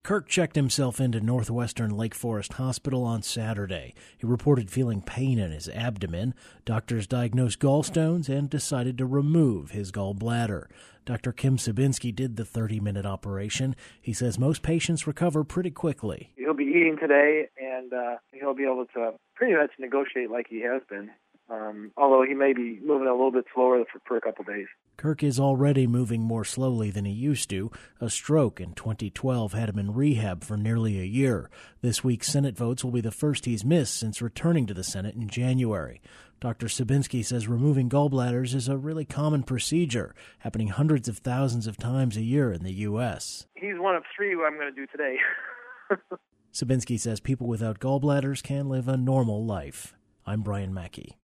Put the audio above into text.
Kirk checked himself into Northwestern Lake Forest Hospital on Saturday. He reported feeling pain in his abdomen. Doctors diagnosed gallstones and decided to remove his gallbladder. Dr. Kim Sabinski did the 30-minute operation. He says most patients recover pretty quickly. He'll be eating today, and he'll be able to pretty much negotiate like he has been, although he may be moving a little bit slower for a couple days. Kirk is already moving more slowly than he used to. A stroke in 2012 had him in rehab for nearly a year. This week's Senate votes will be the first he's missed since returning to the Senate in January. Dr. Sabinski says removing gallbladders is a really common procedure, happening hundreds of thousands of times a year in the U.S. He's one of three who I'm going to do today. Sabinski says people without gallbladders can live a normal life. I'm Brian Mackey.